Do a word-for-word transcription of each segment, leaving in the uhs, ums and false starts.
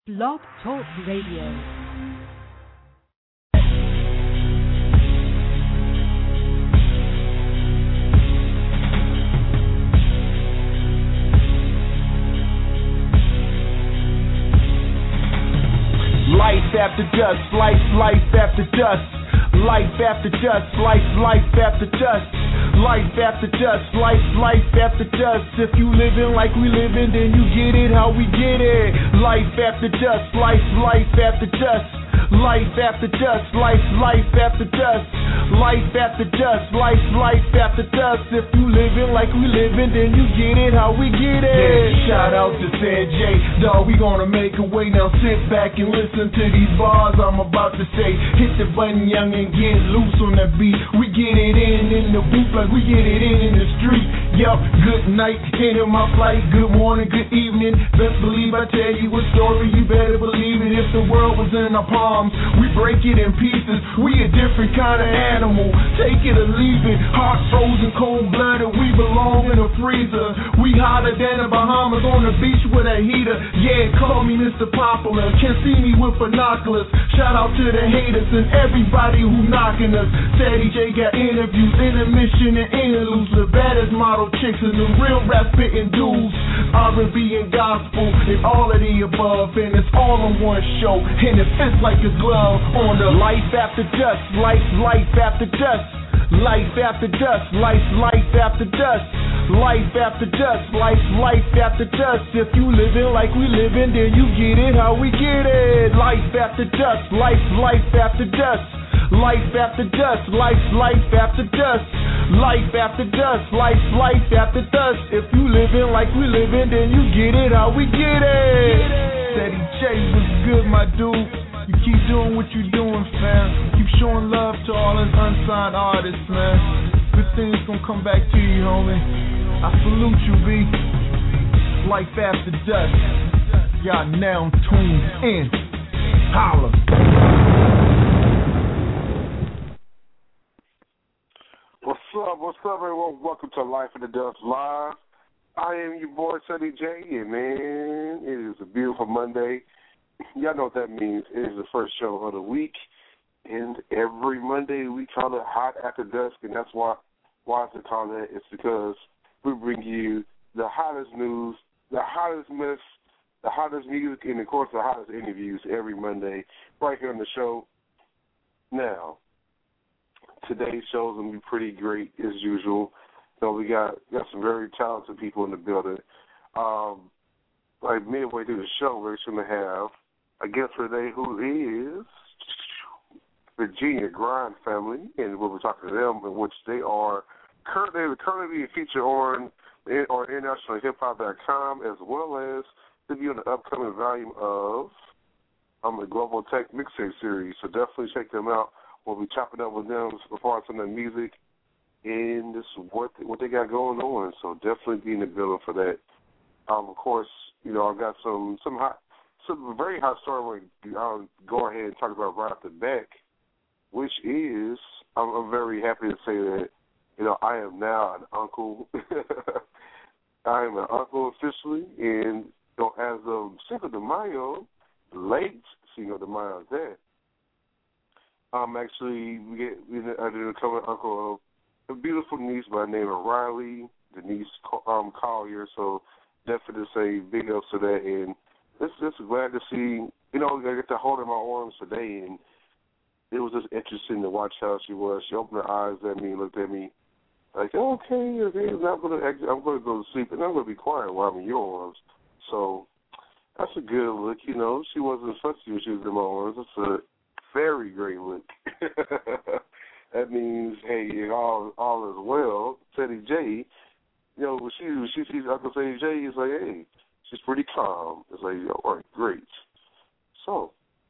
Blog Talk Radio. Life after dust, life, life after dust. Life after dust, life, life after dust. Life after dust, life, life after dust. If you living like we living, then you get it how we get it. Life after dust, life, life after dust. Life after dust, life, life after dust. Life after dust, life, life after dust. If you living like we living, then you get it how we get it. Yeah, shout out to San J, dawg, we gonna make a way. Now sit back and listen to these bars I'm about to say. Hit the button, young, and get loose on the beat. We get it in in the booth like we get it in in the street. Yup, good night, into my flight. Good morning, good evening. Best believe I tell you a story, you better believe it. If the world was in our palms, we break it in pieces. We a different kind of animal. Take it or leave it. Heart frozen, cold blooded. We belong in a freezer. We hotter than the Bahamas on the beach with a heater. Yeah, call me Mister Popular. Can't see me with binoculars. Shout out to the haters and everybody who knocking us. Sadie J got interviews, intermission and interludes. The baddest model chicks and the real rap spitting dudes. R and B and gospel and all of the above. And it's all on one show. And it fits like a glove on the life after dust, life, life after dust. Life after dust, life, life after dust. Life after dust, life, life after dust. If you living like we living, then you get it how we get it. Life after dust, life, life after dust. Life after dust, life, life after dust. Life after dust, life, life after dust. If you living like we living, then you get it how we get it. Ceddy J was good, my dude. You keep doing what you're doing, fam. Keep showing love to all us unsigned artists, man. Good things gonna come back to you, homie. I salute you, B. Life after dust. Y'all now tuned in. Holla. What's up? What's up, everyone? Welcome to Life in the Dust Live. I am your boy, Ceddy J, and man, it is a beautiful Monday. Y'all know what that means. It is the first show of the week, and every Monday we call it Hot After Dusk, and that's why why it's called that. It's because we bring you the hottest news, the hottest myths, the hottest music, and, of course, the hottest interviews every Monday right here on the show. Now, today's show is going to be pretty great as usual. So we got, got some very talented people in the building. Um, like midway through the show, we're going to have a guest today who is Virginia Grind Family, and we'll be talking to them, in which they are currently currently featured on on international hip hop dot com, as well as to be on the upcoming volume of um, the Global Tech Mixtape series. So definitely check them out. We'll be chopping up with them as far as some of the music and just what what they got going on. So definitely be in the building for that. Um, of course, you know, I've got some some hot, some very hot story I'll go ahead and talk about right off the back, which is I'm, I'm very happy to say that, you know, I am now an uncle. I am an uncle officially, and you know, as of Cinco de Mayo, late Cinco de Mayo, that I'm actually we get we I did a coming uncle of a beautiful niece by the name of Riley Denise um, Collier. So definitely to say big ups to that, and it's just glad to see, you know, I get to hold her in my arms today, and it was just interesting to watch how she was. She opened her eyes at me, looked at me like, okay, okay, I'm gonna, I'm gonna go to sleep, and I'm gonna be quiet while I'm in your arms. So that's a good look, you know. She wasn't fussy when she was in my arms. It's a very great look. That means, hey, all all is well. Ceddy J, you know, when she when she sees Uncle Ceddy J, he's like, hey, she's pretty calm. It's like, all right, great. So,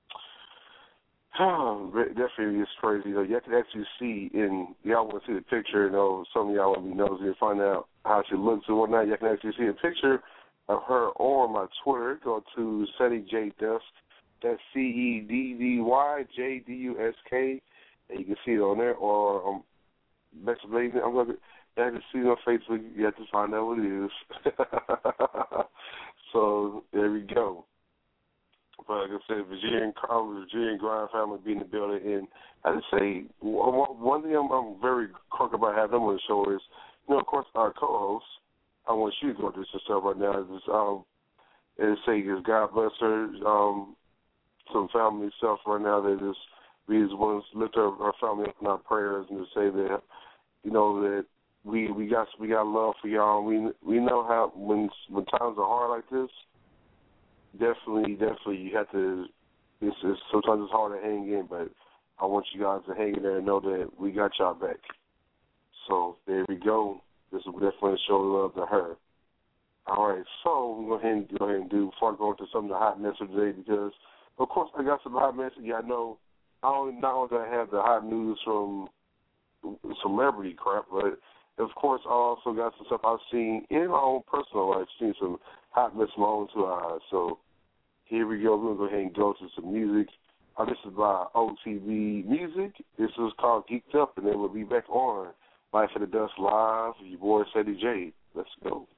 oh, definitely it's crazy. You know, you can actually see, in y'all want to see the picture. You know, some of y'all want to be nosy and find out how she looks and whatnot. You can actually see a picture of her on my Twitter. Go to Ceddy J Dusk. That's C E D D Y J D U S K. And you can see it on there. Or um, Bex Blazing. I'm going to have to see it on Facebook. You have to find out what it is. So there we go. But like I said, Virginia and Carl, Virginia and Grind family being in the building. And I just say, one thing I'm, I'm very crunk about having them on the show is, you know, of course, our co-host, I want you to go through this stuff right now. Is, um, and say, is God bless her, um, some family stuff right now that is, we just want to lift our, our family up in our prayers and to say that, you know, that we we got we got love for y'all. We we know how when when times are hard like this, definitely definitely you have to. It's, it's sometimes it's hard to hang in, but I want you guys to hang in there and know that we got y'all back. So there we go. This will definitely show love to her. All right, so we'll go ahead and go ahead and do before I go into some of the hot mess of the day, because of course I got some hot mess. Yeah, I know. I only not only do I have the hot news from celebrity crap, but of course, I also got some stuff I've seen in my own personal life, seen some hot mess in my own two eyes. So here we go. We're going to go ahead and go to some music. Uh, this is by O T B Music. This is called Geeked Up, and then we'll be back on Life in the Dust Live with your boy, Ceddy J. Let's go.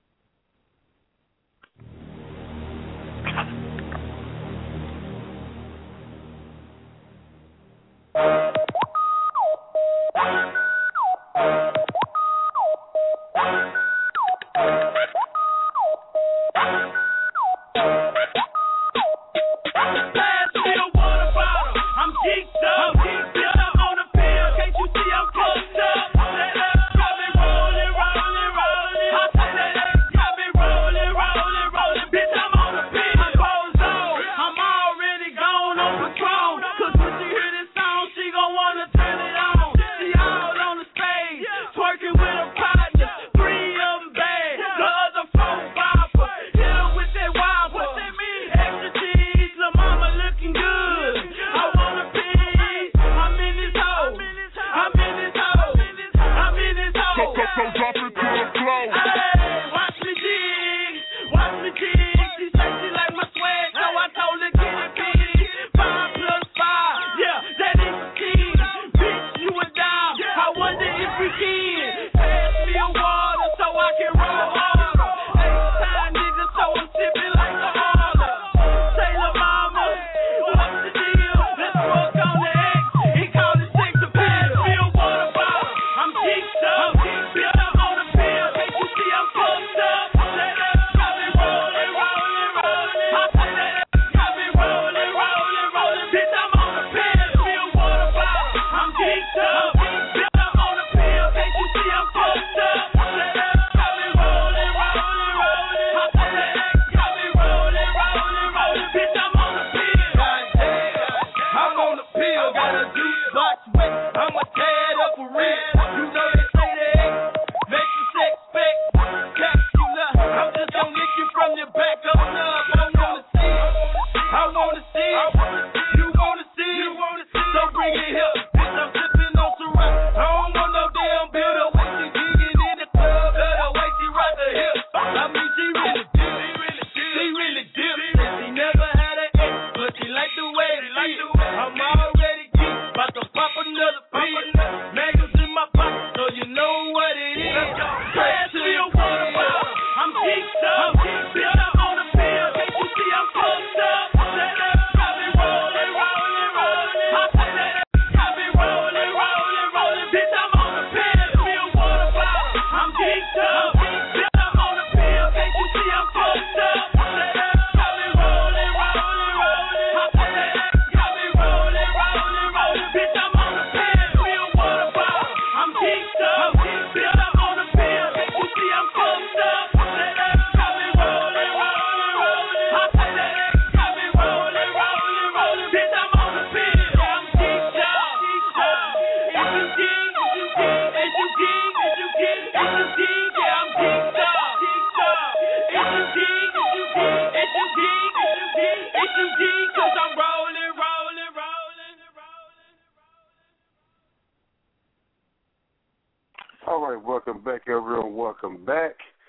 All right, welcome back, everyone. Welcome back.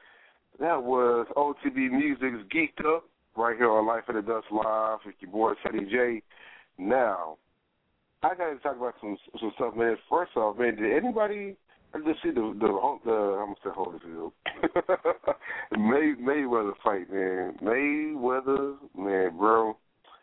That was O T B Music's Geeked Up right here on Life in the Dust Live with your boy, Ceddy J. Now, I got to talk about some some stuff, man. First off, man, did anybody just see the, the, the I'm going to say Holyfield, May, Mayweather fight, man? Mayweather, man, bro.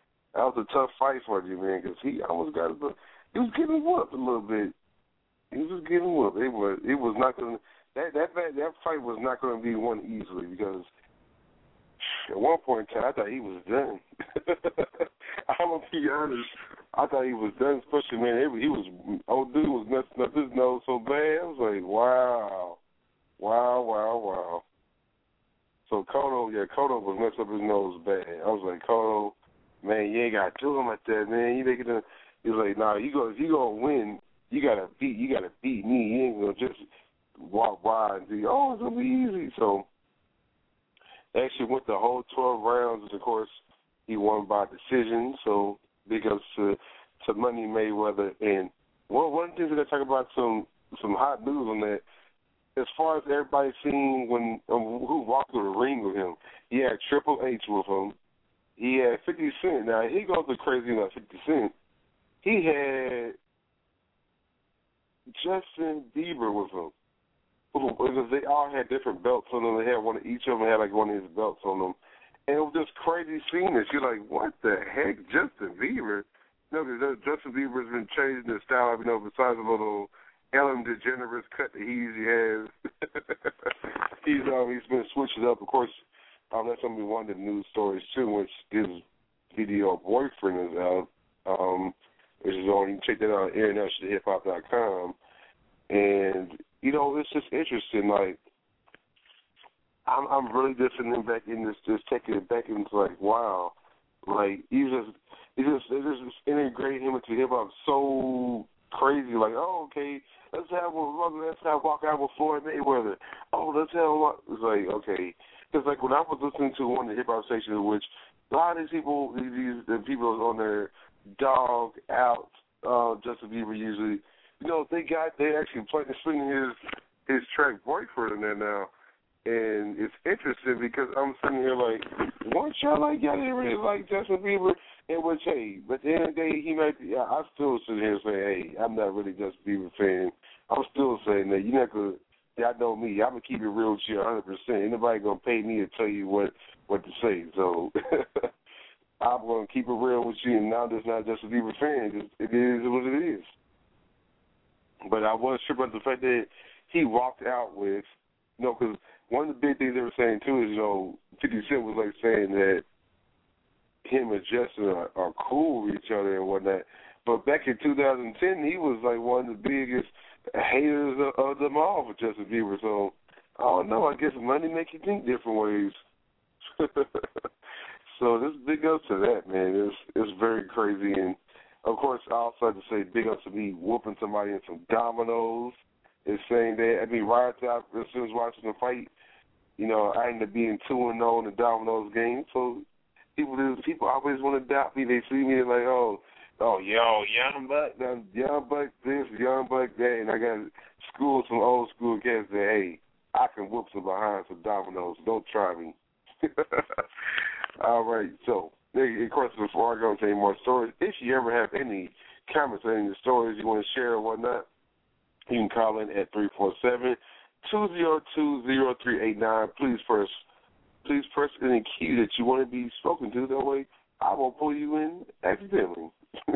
was a tough fight for you, man, because he almost got a, he was getting whooped a little bit. He was getting whooped. It was it was not going that that that that fight was not going to be won easily because at one point in time I thought he was done. I'm gonna be honest. I thought he was done, especially man. He was old dude was messing up his nose so bad. I was like, wow, wow, wow, wow. So Cotto, yeah, Cotto was messing up his nose bad. I was like, Cotto, man, you ain't gotta do him like that, man. You making a, he was like, nah, you go if you gonna win. You gotta beat. You gotta beat me. You ain't gonna just walk by and be, oh, it's gonna be easy. So they actually went the whole twelve rounds, and of course he won by decision. So big ups to to Money Mayweather. And one one thing that I talk about some some hot news on that. As far as everybody seen when um, who walked through the ring with him, he had Triple H with him. He had fifty Cent. Now he goes to crazy about fifty Cent. He had Justin Bieber with him. Because they all had different belts on them. They had one of each of them had like one of his belts on them. And it was just crazy seeing this. You're like, what the heck, Justin Bieber? No, because Justin Bieber's been changing his style, you know, besides a little Ellen DeGeneres cut that he usually has. he's um, he's been switching up. Of course, um, that's going to be one of the news stories too, which his video boyfriend is out. Um, which is on, you can check that out on international hip hop dot com. And, you know, it's just interesting. Like, I'm I'm really just sitting back in this, just taking it back into like, wow. Like, he's just, he's just, they just integrating him into hip hop so crazy. Like, oh, okay, let's have one, let's have walk out with Floyd Mayweather. Oh, let's have one. It's like, okay. It's like when I was listening to one of the hip hop stations, which a lot of these people, these the people on their dog out, uh, Justin Bieber usually, you know, they got, they actually playing, swinging his, his track Boyfriend in there now. And it's interesting because I'm sitting here like, once y'all like, y'all didn't really like Justin Bieber, and which, hey, but at the end of the day, he might be, I, I still sit here and say, hey, I'm not really Justin Bieber fan. I'm still saying that you're not going to, y'all know me, I'm going to keep it real with you one hundred percent. Ain't nobody going to pay me to tell you what, what to say. So I'm going to keep it real with you, and now that's not Justin Bieber fan. It, it is what it is. But I was tripped about the fact that he walked out with, you know, because one of the big things they were saying, too, is, you know, fifty Cent was, like, saying that him and Justin are, are cool with each other and whatnot. But back in two thousand ten, he was, like, one of the biggest haters of, of them all for Justin Bieber. So, I don't know. I guess money makes you think different ways. So, this big ups to that, man. It's, it's very crazy. And, of course, I also have to say big ups to me whooping somebody in some dominoes. Is saying that, I mean, right after I was watching the fight, you know, I ended up being two and zero in the dominoes game. So people, people always want to doubt me. They see me they're like, oh, oh, yo, Young Buck, Young Buck this, Young Buck that, and I got school some old school cats that, hey, I can whoop some behind some dominoes. Don't try me. All right, so of course, before I go into any more stories, if you ever have any comments or any stories you want to share or whatnot, you can call in at three four seven, two zero two, zero three eight nine. Please press, please press any key that you want to be spoken to. That way I won't pull you in accidentally.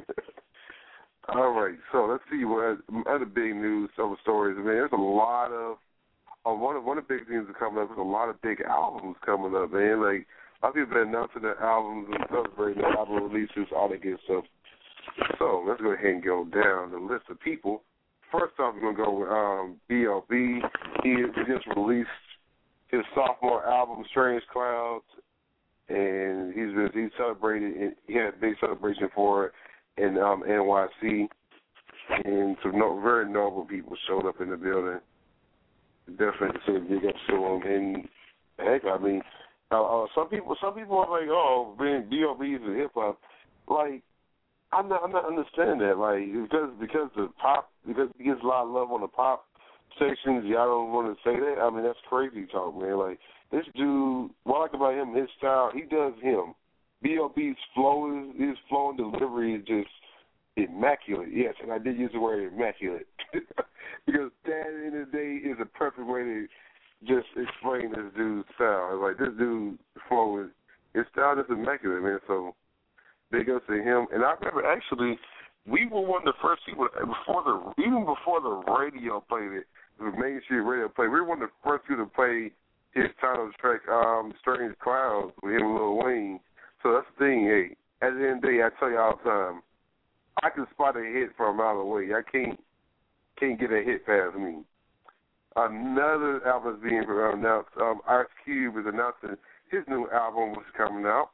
All right, so let's see what other big news, other stories. Man, there's a lot of, uh, one of one of the big things that's coming up is a lot of big albums coming up, man. Like, a lot of people have been announcing their albums and celebrating their album releases, all that good stuff. So let's go ahead and go down the list of people. First off, we're going to go with um, B L B. He just released his sophomore album, Strange Clouds, and he's been, he's celebrated. And he had a big celebration for it in um, N Y C, and some no, very noble people showed up in the building. Definitely say big up to him. And heck, I mean, uh, uh, some people, some people are like, "Oh, being B L B is a hip hop." Like, I'm not, I'm not understanding that. Like, because because the pop, because he gets a lot of love on the pop sections, y'all don't want to say that. I mean, that's crazy talk, man. Like, this dude, what I like about him, his style, he does him. B L B's flow, is, his flow and delivery is just immaculate. Yes, and I did use the word immaculate because that, at the end of the day, is a perfect way to just explain this dude's style. Like, this dude's flow is, his style is immaculate, man. So big ups to him. And I remember actually, we were one of the first people before the even before the radio played it, the mainstream radio played. We were one of the first people to play his title track, um, "Strange Clouds" with him and Lil Wayne. So that's the thing. Hey, at the end of the day, I tell you all the time, I can spot a hit from a mile away. I can't can't get a hit past me. Another album is being announced. Um, Ice Cube is announcing his new album, which is coming out,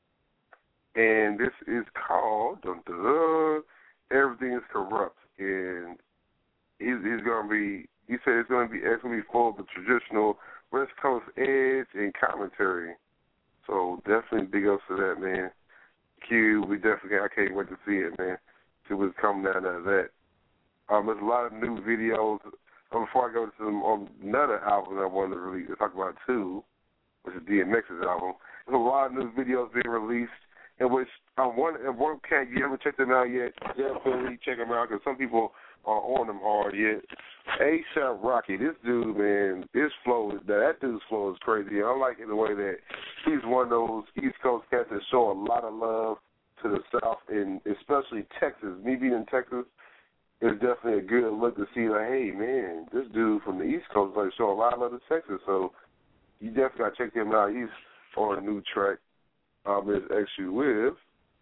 and this is called dun, dun, dun, "Everything Is Corrupt." And he's, he's going to be. He said it's going to be it's going to be full of the traditional West Coast edge and commentary. So definitely big ups to that, man. Q, we definitely I can't wait to see it, man. See what's coming out of that. Um, there's a lot of new videos. Um, before I go to some, um, another album that I wanted to release, to talk about too, which is D M X's album. There's a lot of new videos being released, in which um, one and one cat you haven't checked them out yet. Definitely check them out because some people are on them hard yet. A$AP Rocky, this dude, man, his flow, that dude's flow is crazy. I like it the way that he's one of those East Coast cats that show a lot of love to the South, and especially Texas. Me being in Texas, it's definitely a good look to see, like, hey, man, this dude from the East Coast like show a lot of love to Texas. So you definitely got to check him out. He's on a new track. Um, it's actually with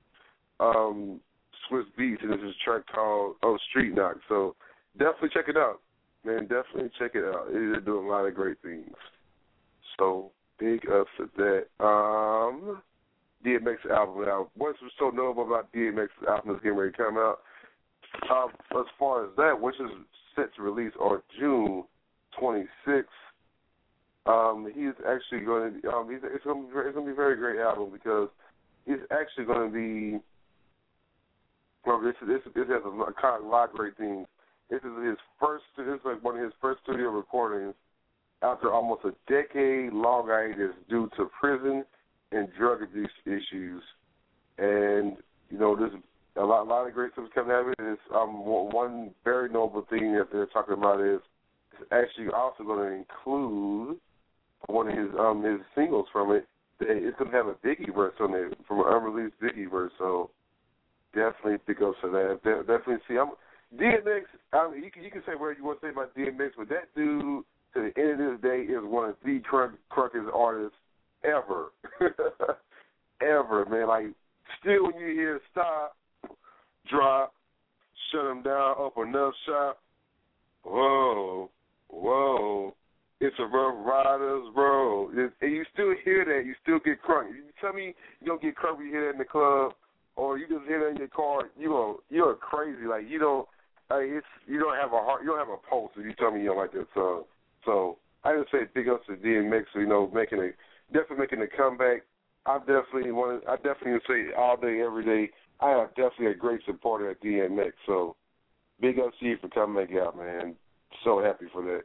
um, Swiss Beats, and it's a track called oh, Street Knock. So definitely check it out, man. Definitely check it out. They're doing a lot of great things. So big ups to that. Um, D M X album. Now, what's so notable about D M X album that's getting ready to come out? Um, as far as that, which is set to release on June twenty-sixth, um, he's actually going to. Um, he's, it's going to be it's going to be a very great album because he's actually going to be. Well, this this this has a lot of great things. This is his first. This is like one of his first studio recordings after almost a decade long hiatus due to prison and drug abuse issues, and you know this. A lot, a lot of great stuff coming out of it. Is, um, one very noble thing that they're talking about is it's actually also going to include one of his um his singles from it. It's going to have a Biggie verse on it, from an unreleased Biggie verse. So definitely pick up for that. De- definitely see. I'm, D M X. I mean, you can you can say whatever you want to say about D M X, but that dude, to the end of this day, is one of the crunk, crunkiest artists ever, ever, man. Like still, when you hear "Stop," "Drop," "Shut Him Down," "Open Up Shop," whoa, whoa, it's a Rough Riders road. It, and you still hear that, you still get crunk. You tell me you don't get crunk when you hear that in the club, or you just hear that in your car. You are you're crazy. Like you don't, like it's you don't have a heart, you don't have a pulse if you tell me you don't like that song. So I just say big ups to D M X, you know, making a definitely making a comeback. I definitely want. I definitely would say all day, every day. I am definitely a great supporter of D M X, so big ups to you for coming back out, man. So happy for that.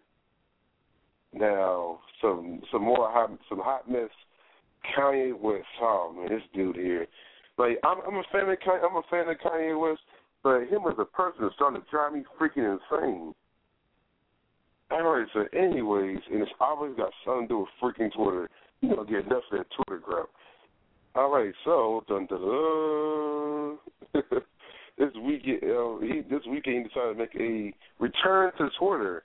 Now, some some more hot, some hot mess. Kanye West, oh man, this dude here. Like I'm, I'm a fan of Kanye, I'm a fan of Kanye West, but him as a person is starting to drive me freaking insane. All right, so anyways, and it's always got something to do with freaking Twitter. You don't get enough of that Twitter crap. All right, so dun, dun, dun. this weekend, uh, he, this weekend he decided to make a return to Twitter.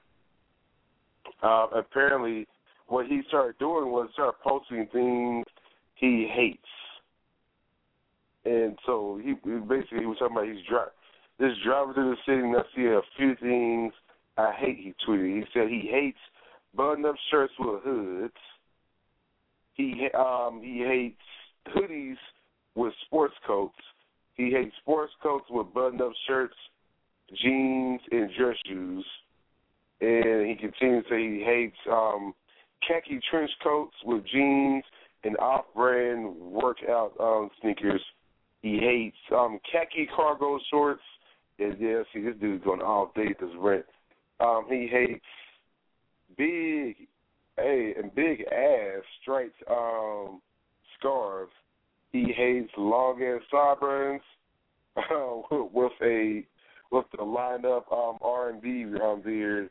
Uh, apparently, what he started doing was start posting things he hates, and so he basically he was talking about he's dri- this driver through the city and I see a few things I hate. He tweeted. He said he hates button-up shirts with hoods. He um he hates hoodies with sports coats. He hates sports coats with button-up shirts, jeans, and dress shoes. And he continues to say he hates um, khaki trench coats with jeans and off-brand workout um, sneakers. He hates um, khaki cargo shorts. And yeah, see, this dude's going all day at this rent. Um, he hates big, hey, and big ass striped um, scarves. He hates long ass sideburns uh, with a with the lined up um, R and B um, beard,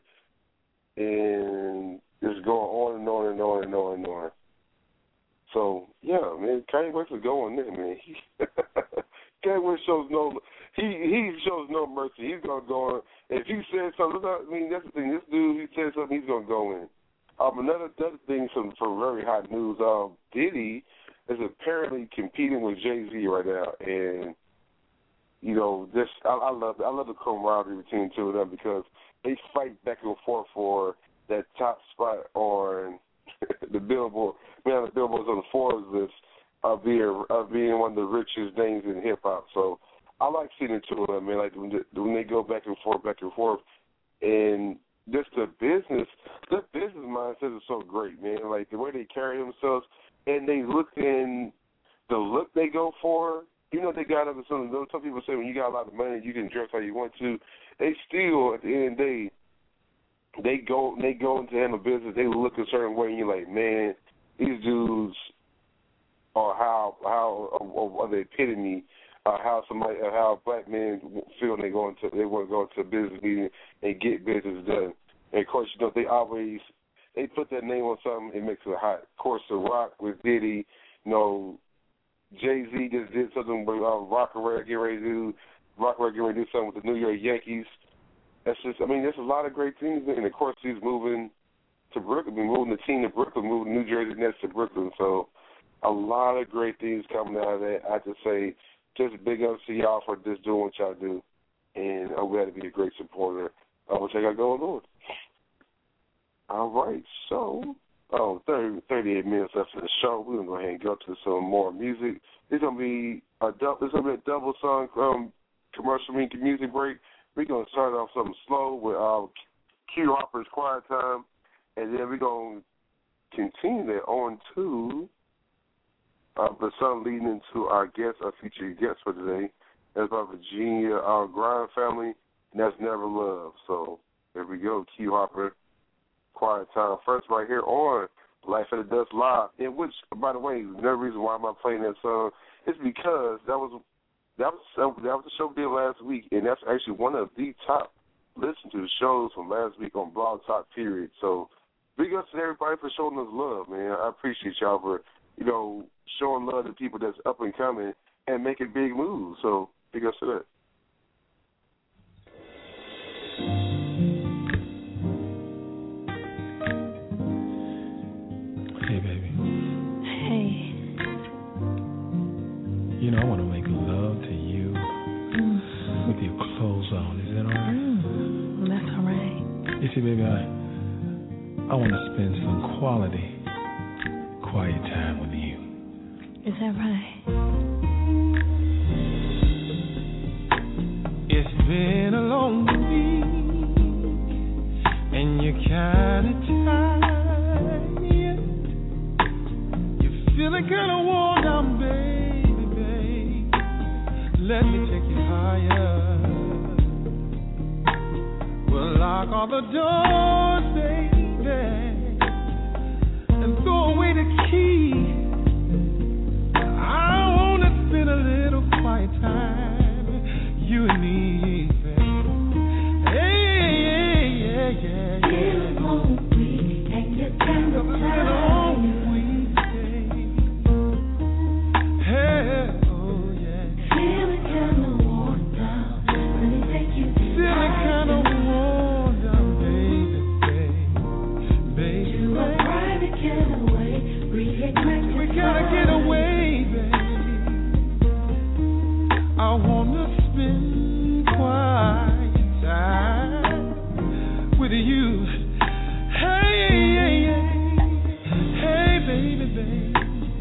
and just going on and on and on and on and on. So yeah, man, Kanye West is going there, man. He, Edwin shows no he he shows no mercy. He's gonna go in. If he says something, I mean that's the thing. This dude, he says something, he's gonna go in. Um, another another thing from from very hot news. Um, Diddy is apparently competing with Jay-Z right now, and you know this. I, I love I love the camaraderie between the two of them because they fight back and forth for that top spot on the Billboard, man, the Billboard's on the Forbes list of being of being one of the richest names in hip hop. So I like seeing the two of them, man. Like when they, when they go back and forth, back and forth, and just the business, the business mindset is so great, man. Like the way they carry themselves, and they look in the look they go for. You know, they got up to some. Some people say when you got a lot of money, you can dress how you want to. They still, at the end of the day, they go they go into handle business. They look a certain way, and you're like, man, these dudes are how how are the epitome uh, how somebody uh, how black men feel when they go into they want to go into a business meeting and get business done. And of course, you know they always they put their name on something, it makes it hot. Of course, The Rock with Diddy, you know, Jay-Z just did something with uh, Rockaway getting ready to do Rockaway getting ready to do something with the New York Yankees. That's just I mean, there's a lot of great things, and of course, he's moving to Brooklyn, moving the team to Brooklyn, moving New Jersey Nets to Brooklyn. So a lot of great things coming out of that. I just say, just big ups to y'all for just doing what y'all do, and I'm glad to be a great supporter of what y'all got going on. All right, so oh, thirty, thirty-eight minutes left in the show. We're gonna go ahead and go to some more music. It's gonna be a double. It's gonna be a double song um, commercial music break. We're gonna start off something slow with uh, Q Harper's Quiet Time, and then we're gonna continue that on to uh, the song leading into our guest, our featured guest for today. That's about Virginia, our Grind family, and that's Never Love. So there we go, Q Harper, Quiet Time. First, right here on Life at the Dust Live, in which, by the way, the reason why I'm not playing that song is because that was that was that was the show we did last week, and that's actually one of the top listen to the shows from last week on Blog Talk. Period. So big ups to everybody for showing us love, man. I appreciate y'all for you know showing love to people that's up and coming and making big moves. So big ups to that. Hey, baby. Hey. You know, I want to make love to you mm. with your clothes on. Is that all right? Mm. That's all right. You see, baby, I I want to spend some quality, quiet time with you. Is that right? It's been a long week, and you're kind of tired. You're feeling kind of worn down, baby, baby. Let me take you higher. We'll lock all the doors, baby, and throw away the key. I want to spend a little quiet time, you and me, baby. Hey, yeah, yeah, yeah, yeah. Feel a long week and you're kind of tired. It's been a long week, baby. Hey, oh, yeah. Feeling kind of worn down. Let me take you to Feeling kind of worn down, baby, baby, baby. to a private getaway. Reignite We your gotta get fire. away, baby. I wanna spend quiet time with you. Hey, hey, hey, hey, baby, baby.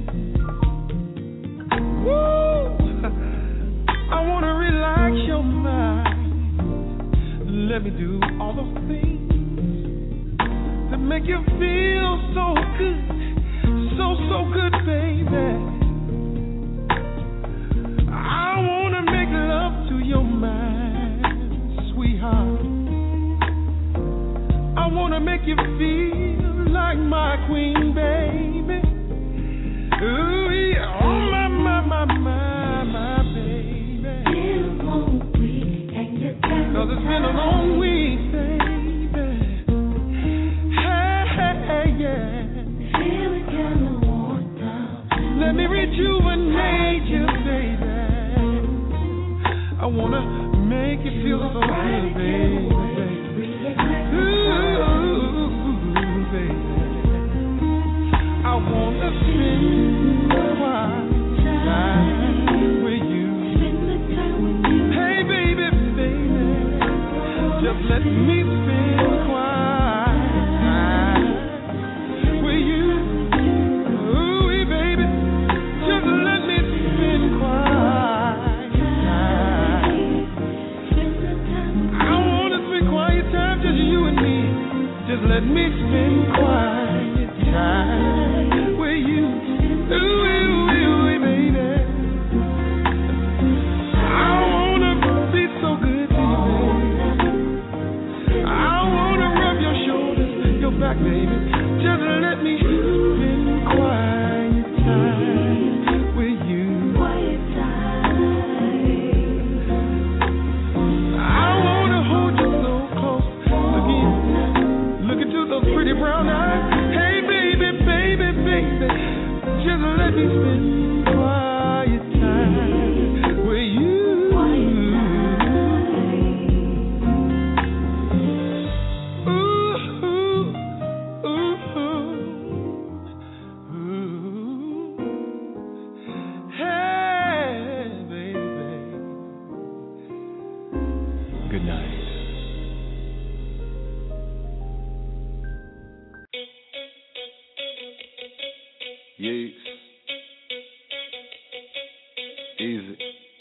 Woo! I wanna relax your mind. Let me do all those things that make you feel so good, so, so good, baby. I wanna make love to your mind, sweetheart. I wanna make you feel like my queen, baby. Ooh, yeah, oh my, my, my, my, my baby. Feel a long week and you're kind of Cause it's been a long week, baby. Hey, hey, hey, yeah. Feeling kind of worn down. Let me rejuvenate you, baby. wanna make you feel so good, baby. Ooh, baby. I wanna spend quiet time with you. Hey, baby, baby, just let me spend quiet time with you. Ooh, baby, just let me spend quiet time. I wanna spend quiet time, just you and me. Just let me spend quiet time with you. Ooh, ooh, ooh, baby. I wanna be so good to you, baby. I wanna rub your shoulders, your back, baby. Just let me spend quiet time with you. Quiet time. I wanna hold you so close. Look in, look into those pretty brown eyes. Hey, baby, baby, baby. Just let me spend quiet time with you. Ooh, ooh, ooh, ooh. Hey, baby. Good night. Yeats. Easy.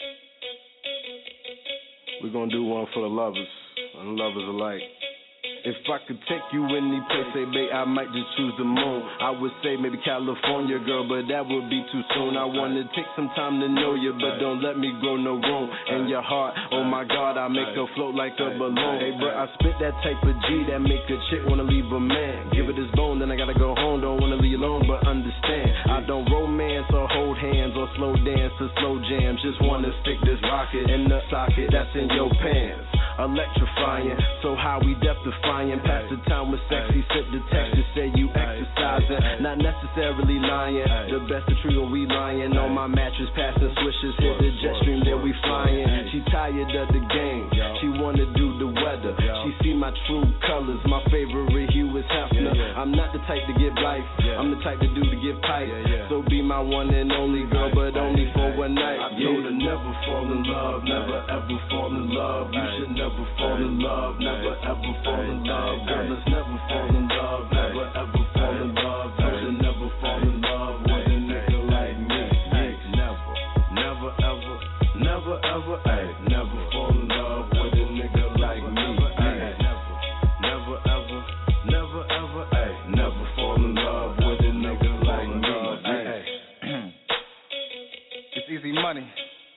We're gonna do one for the lovers and lovers alike. If I could take you any place, say, babe, I might just choose the moon. I would say maybe California, girl, but that would be too soon. I wanna take some time to know you, but don't let me grow no room in your heart. Oh my God, I make her float like a balloon. Hey, bro, I spit that type of G that make a chick wanna leave a man. Give it his bone, then I gotta go home. Don't wanna leave alone, but understand, I don't romance or hold hands or slow dance to slow jams. Just wanna stick this rocket in the socket that's in your pants. Electrifying, so how we death defying. Pass the time with sexy, sip the text, just say you exercising. Not necessarily lying, the best of trio we lying. On my mattress, passing swishes, hit the jet stream, there we flying. She tired of the game, she wanna do the weather. She see my true colors, my favorite hue is Hefner. I'm not the type to give life, I'm the type to do to give pipe. So be my one and only girl, but only for one night. I told her never fall in love, never ever fall in love. You should never Never fall in love, never ever fall in love. Girl, let's never fall in love, never ever fall in love. You should never fall in love with a nigga like me. Never, never ever, never ever, ay, never fall in love with a nigga like me. Ay, never, never ever, never ever, ay, never fall in love with a nigga like me. Ay. It's easy money.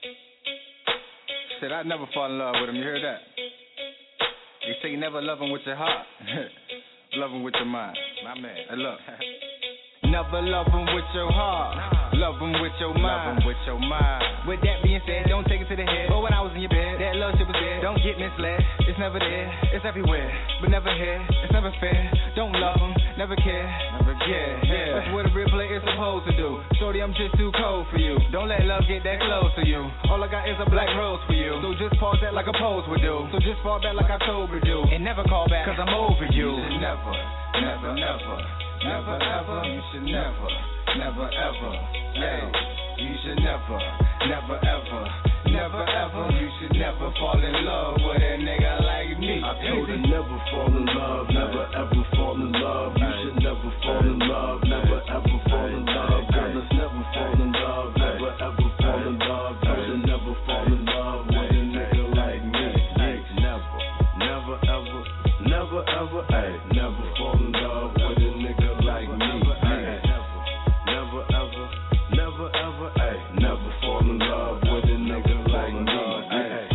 Said I'd never fall in love with him, you hear that? They say you never love him with your heart, love him with your mind. My man, hey, look. Never love him with your heart, love him with your mind. Love him with your mind. With that being said, don't take it to the head. But when I was in your bed, that love shit was there. Don't get misled, it's never there, it's everywhere, but never here. It's never fair. Don't love him, never care. Never care. Yeah, yeah. That's what a real player is supposed to do. Shorty, I'm just too cold for you. Don't let love get that close to you. All I got is a black rose for you. So just pause that like a pose would do. So just fall back like I told her to, and never call back, cause I'm over you. You should never, never, never. Never ever, you should never, never ever, yeah. You should never, never ever, never ever, you should never fall in love with a nigga like me. I told her never fall in love, never ever fall in love. You should never fall in love, never ever fall in love. Girl, let's never fall in love, never ever fall in love. You should never fall in love with a nigga like me. Never, never ever, never ever, ay, never fall in love with a nigga like me. Ay, never, never ever, never ever, ay, never fall in love with a nigga like me. Ay.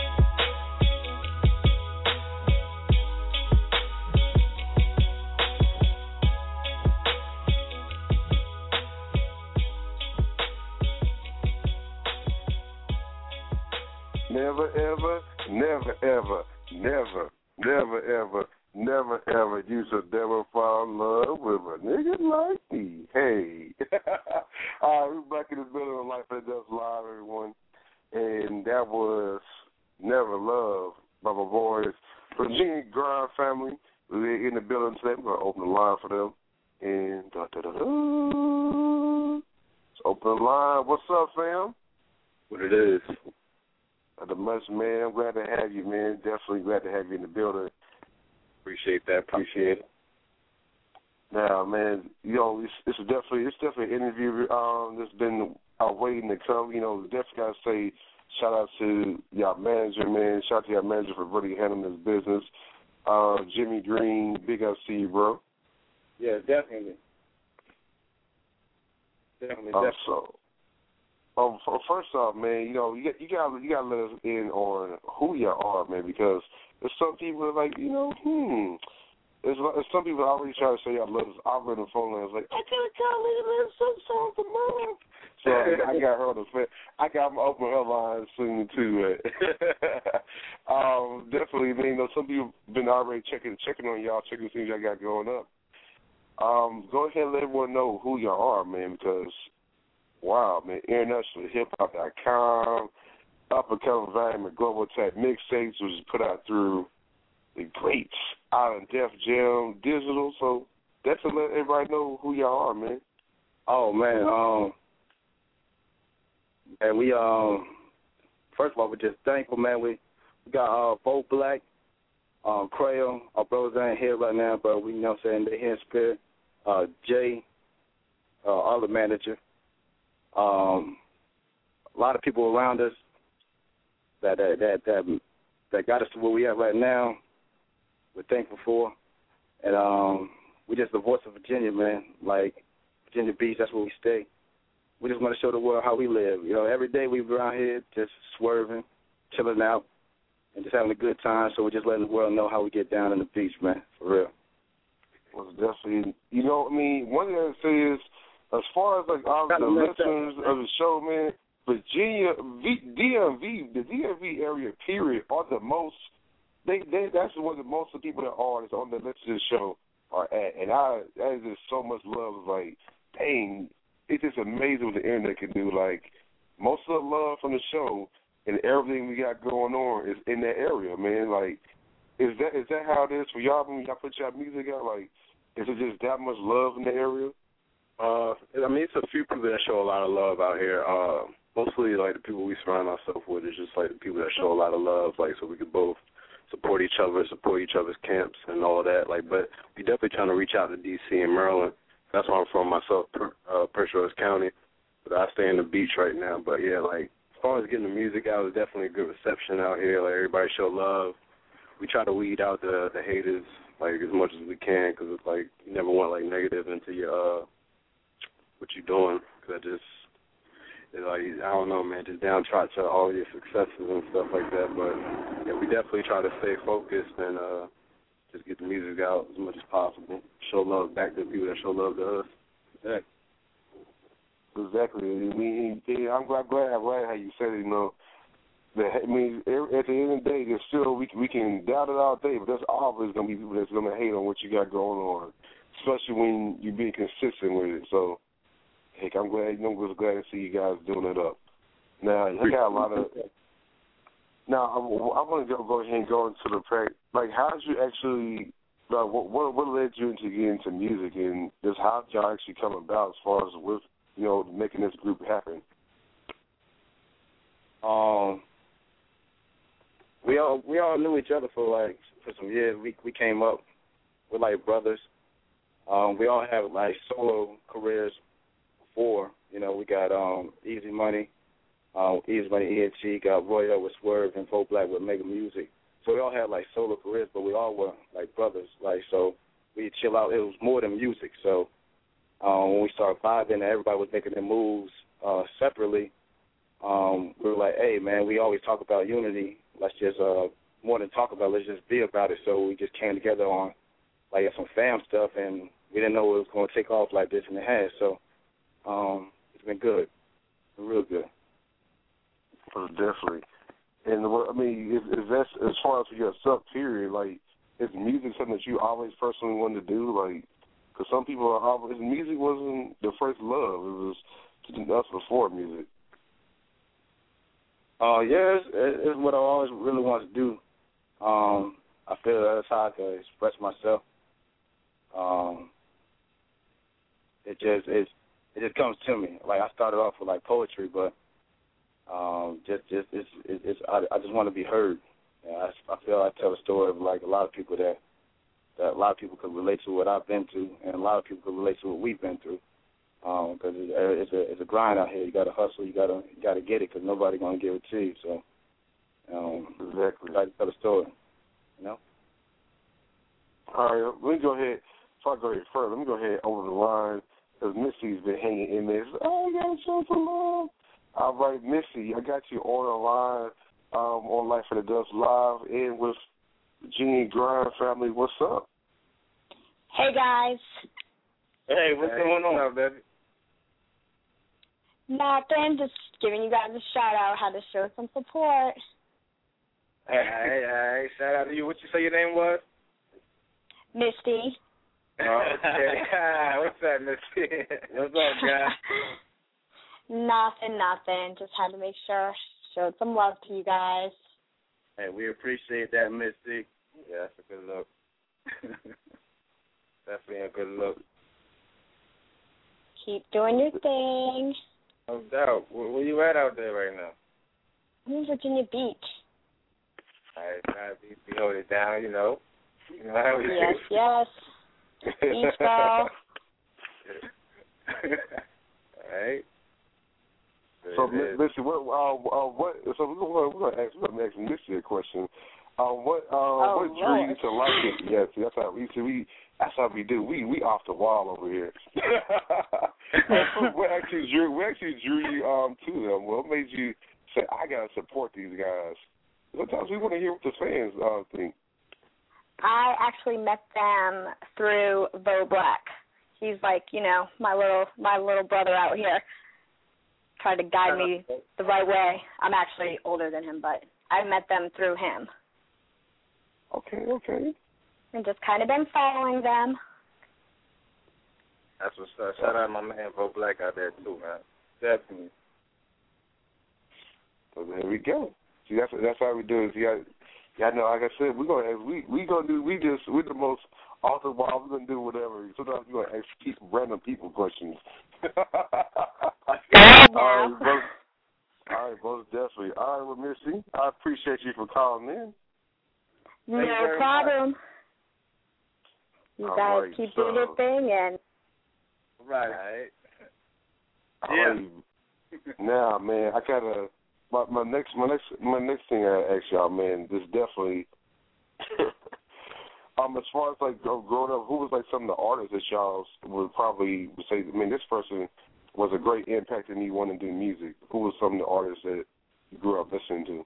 Never ever, never ever, never, never ever, never ever you should never fall in love with a nigga like me. Hey. All right, we're back in the middle of Life and Death Live, everyone. And that was Never Love by my boys, Virginia Grind family. We're in the building today. We're going to open the line for them. And da da da da. Let's open the line. What's up, fam? What it is? The much, man. I'm glad to have you, man. Definitely glad to have you in the building. Appreciate that. Appreciate it. Now, man, you know, it's, it's definitely it's definitely an interview um, that's been uh, waiting to come. You know, definitely got to say shout out to y'all manager, man. Shout out to y'all manager for really handling this business. Uh, Jimmy Green, big up to you, bro. Yeah, definitely. Definitely, um, definitely. So, um, first off, man, you know, you got you got you got to let us in on who you are, man, because there's some people that are like, you know, hmm. There's, there's some people already try to say I love us. I've read the phone and I was like, I gotta call it and some song for mom. So I, I got her on the phone. I got my open her line soon too. um, definitely, man. You know, some people been already checking checking on y'all, checking the things y'all got going up. Um, go ahead and let everyone know who y'all are, man, because wow, man, international hip hop dot com, up and coming volume of Global Attack mixtapes, which is put out through the greats out in Def Jam Digital. So that's to let everybody know who y'all are, man. Oh man, um, and we um, first of all, we're just thankful, man. We we got uh, Bo Black, um, Crayo, our brothers ain't here right now, but we, you know what I'm saying, they're here in spirit. Uh, Jay, uh, our manager, um, a lot of people around us that that that that, that got us to where we at right now. We're thankful for, and um, we're just the voice of Virginia, man. Like Virginia Beach, that's where we stay. We just want to show the world how we live. You know, every day we around here just swerving, chilling out, and just having a good time. So we're just letting the world know how we get down in the beach, man, for real. Well, definitely. You know what I mean? One thing I say is, as far as like all the listeners of the show, man, Virginia, v, D M V, the D M V area, period, are the most. They, they, that's where the most of the people that are that's on the list of the show are at, and I, that is just so much love. Like, dang, it's just amazing what the internet can do. Like, most of the love from the show and everything we got going on is in that area, man. Like, is that is that how it is for y'all when y'all put y'all music out? Like, is it just that much love in the area? Uh, I mean, it's a few people that show a lot of love out here. Uh, mostly, like, the people we surround ourselves with is just, like, the people that show a lot of love, like, so we could both support each other, support each other's camps and all that. Like, but we definitely trying to reach out to D C and Maryland. That's where I'm from myself, per, uh, Prince George County. But I stay in the beach right now. But yeah, like as far as getting the music out, it's definitely a good reception out here. Like everybody show love. We try to weed out the the haters like as much as we can because it's like you never want like negative into your uh what you're doing. Cause I just It's like, I don't know, man, just downtrot to all your successes and stuff like that. But yeah, we definitely try to stay focused and uh, just get the music out as much as possible. Show love back to the people that show love to us. Yeah. Exactly. I mean, I'm glad, glad, I'm glad how you said it. You know, that, I mean, at the end of the day, there's still we we can doubt it all day, but there's always gonna be people that's gonna hate on what you got going on, especially when you're being consistent with it. So. Heck, I'm glad, you know, we're glad to see you guys doing it up. Now, you got a lot of. Now, I, I want to go, go ahead and go into the fact, like, how did you actually, like, what, what what led you into getting into music, and just how did y'all actually come about as far as with, you know, making this group happen? Um, we all we all knew each other for like for some years. We we came up, we're like brothers. Um, we all have like solo careers. Before, you know, we got um, Easy Money, um, Easy Money E N T, got Roy Up with Swerve and Bo Black with Mega Music. So we all had like solo careers, but we all were like brothers. Like so, we chill out. It was more than music. So um, when we started vibing, and everybody was making their moves uh, separately. Um, we were like, hey man, we always talk about unity. Let's just uh, more than talk about it, let's just be about it. So we just came together on like some fam stuff, and we didn't know it was going to take off like this, and it has. So. Um, it's been good, it's been real good. Oh, definitely. And I mean, is, is that as far as for yourself, period? Like, is music something that you always personally wanted to do? Like, because some people are always music wasn't the first love; it was us before music. Uh, yeah, it's, it's what I always really want to do. Um, I feel that's how I can express myself. Um, it just it's, it just comes to me. Like I started off with like poetry, but um, just just it's it's, it's I, I just want to be heard. Yeah, I, I feel I tell a story of like a lot of people that that a lot of people could relate to what I've been through, and a lot of people could relate to what we've been through. Because um, it, it's a it's a grind out here. You got to hustle. You got to you got to get it because nobody's gonna give it to you. So um, exactly, try to tell a story. You know. All right, let me go ahead. Before I go ahead further, let me go ahead over the line because Missy's been hanging in there. She's like, oh, you got to show some love. All right, Missy, I got you on the line um, on Life of the Dust Live and with Jeannie Grind family. What's up? Hey guys. Hey, what's hey, going on, baby? Nothing, just giving you guys a shout out how to show some support. Hey, hey, hey, shout out to you. What you say your name was? Misty. Oh, okay. What's that, Misty? What's up, guys? Nothing, nothing. Just had to make sure, showed some love to you guys. Hey, we appreciate that, Misty. Yeah, that's a good look. Definitely a good look. Keep doing your thing. No doubt. Where, where you at out there right now? I'm in Virginia Beach. All right, trying to be, be hold it down, you know. You know how we yes, do. yes. Beach ball. All right. So, Missy, what, uh, uh, what? So we're going we're to ask, we're going to ask Missy a question. Uh, what, uh, oh, what drew you to like it? Yes, that's how we see. We that's how we do. We we off the wall over here. we actually drew. We actually drew you um to them. What made you say I gotta support these guys? Sometimes we want to hear what the fans uh, think. I actually met them through Bo Black. He's like, you know, my little my little brother out here. Tried to guide me the right way. I'm actually older than him, but I met them through him. Okay, okay. And just kind of been following them. That's what's up. Shout out my man Bo Black out there too, man. Definitely. So there we go. See, that's that's how we do it. See, I, yeah, I know. Like I said, we're gonna we we gonna do. We just we're the most off the wall. We're gonna do whatever. Sometimes we're gonna ask people, random people questions. All right, most, all right, most definitely. All right, well, Missy, I appreciate you for calling in. No problem. You all guys right, keep so, doing your thing and. Right. All yeah. Right. Now, man, I gotta. My, my next, my next, my next thing I ask y'all, man, this definitely. um, as far as like growing up, who was like some of the artists that y'all would probably say? I mean, this person was a great impact in me wanting to do music. Who was some of the artists that you grew up listening to?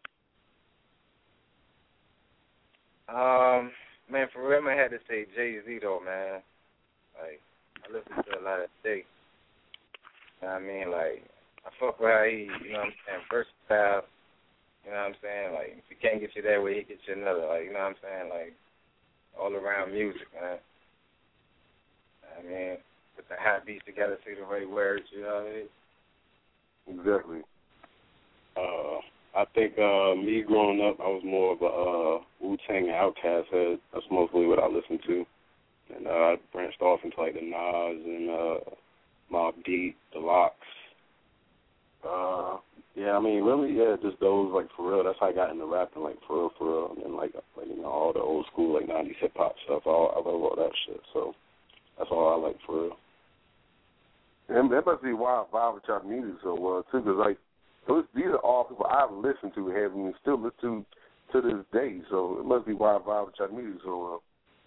Um, man, for real, I had to say Jay-Z though, man. Like, I listen to a lot of Jay. You know what I mean? Like, I fuck with how he, you know what I'm saying, versatile. You know what I'm saying? Like, if he can't get you that way, he gets you another. Like, you know what I'm saying? Like, all around music, man. I mean, put the hot beats together, say the right words, you know what I mean? Exactly. Uh, I think uh, me growing up, I was more of a uh, Wu-Tang and Outkast head. That's mostly what I listened to. And uh, I branched off into like the Nas and uh, Mobb Deep, the Lox. Uh, yeah, I mean, really, yeah, just those, like, for real. That's how I got into rapping, like, for real, for real. And then, like, like you know, all the old school, like, nineties hip-hop stuff. All, I love all that shit. So that's all I like, for real. And that must be why I vibe with y'all music so well, too, because, like, those, these are all people I've listened to and have and still listen to to this day. So it must be why I vibe with y'all music so well.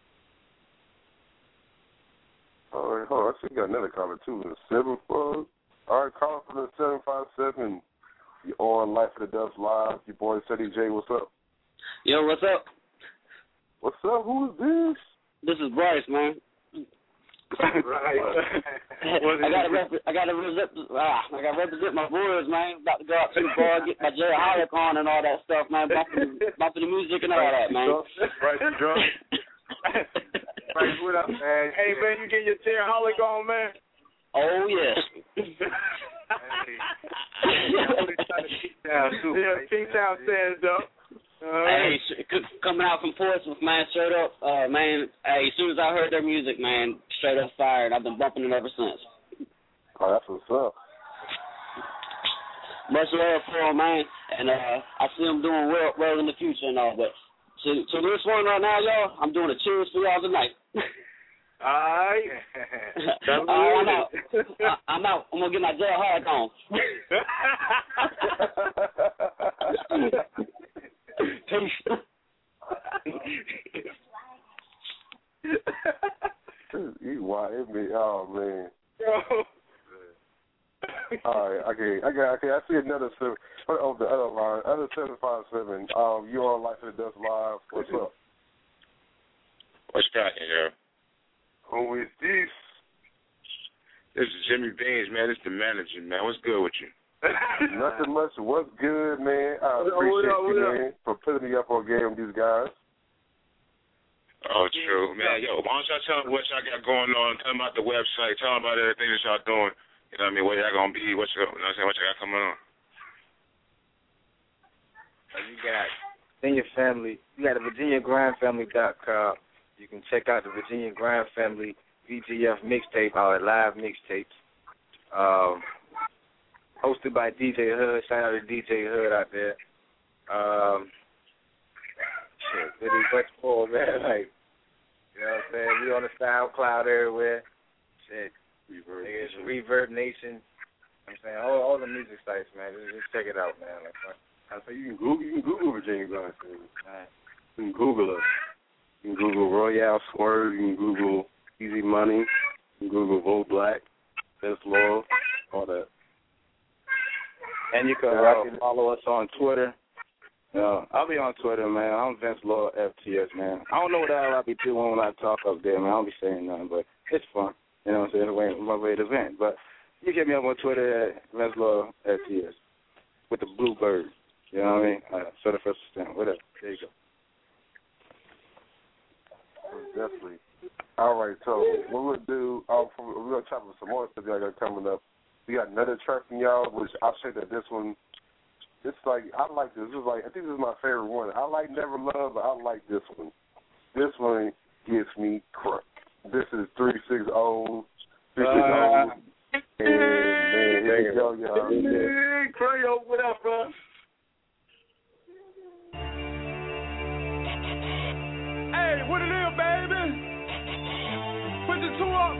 All right, hold on. I see you got another caller, too. The seven four. All right, call from the seven five seven. You're on Life of the Dust Live. Your boy, Ceddy J. What's up? Yo, what's up? What's up? Who is this? This is Bryce, man. Right. I gotta rep- I gotta represent ah, I gotta represent my boys, man. About to go out to the bar, get my Jerry Holic on and all that stuff, man. Bumping, bumping the music and all that, man. Bryce, you drunk? Bryce, what up, man? Hey, man, you get your Jerry Holic on, man? Oh yes. Yeah, Kingstown stands up. Uh, hey, c- coming out from Portsmouth, man, straight up, uh, man. Hey, as soon as I heard their music, man, straight up fired. I've been bumping it ever since. Oh, that's what's up. Much love for them, man, and uh, I see them doing well, well in the future and all. But to, to this one right now, y'all, I'm doing a cheers for y'all tonight. All right. uh, I'm out. I, I'm out. I'm gonna get my jail hard on. You wild me, oh man. All right, okay, I got, okay. I see another seven. Oh, the other line, other seven five seven. Um, you on Life of the Dust Live? What's up? What's cracking, yo? Who is this? This is Jimmy Beans, man. This is the manager, man. What's good with you? Nothing much. What's good, man? I appreciate up, you, man, for putting me up on game with these guys. Oh, true, man. Yo, why don't y'all tell me what y'all got going on? Tell them about the website. Tell them about everything that y'all doing. You know what I mean? Where y'all gonna be? What you, you know what I'm saying? What y'all got coming on? You got Virginia Family. You got the Virginia Grand Family dot com. You can check out the Virginia Grand Family V G F mixtape, our live mixtapes. Um, hosted by D J Hood. Shout out to D J Hood out there. Um, shit, really much more, man. Like, you know what I'm saying? We on the SoundCloud everywhere. Shit. Reverb Nation. Reverb Nation. I'm saying all, all the music sites, man. Just, just check it out, man. Like, I say you can Google, you can Google Virginia Grand Family. right. You can Google us. You can Google Royale Swerve. You can Google Easy Money. You can Google Vote Black. Best Law. All that. And you can uh, follow us on Twitter. Uh, I'll be on Twitter, man. I'm Vince Law F T S, man. I don't know what the hell I be doing when I talk up there, man. I don't be saying nothing, but it's fun. You know what I'm saying? It's way, my way to vent. But you can hit me up on Twitter at Vince Law F T S with the blue bird. You know what I mean? Uh, so the first stamp. Whatever. There you go. Definitely. All right, so what we'll do, um, we're going to talk about some more stuff y'all got coming up. We got another track from y'all, which I'll say that this one, it's like, I like this. This is like, I think this is my favorite one. I like Never Love, but I like this one. This one gives me crunk. This is three six zero. three six zero. Uh, and, man, here we go, y'all. Hey, Crayo, what up, bro? Hey, what it is, baby? Put the two up.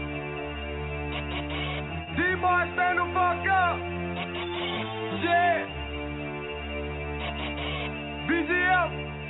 D-Boy, stand the fuck up. Yeah. B G F.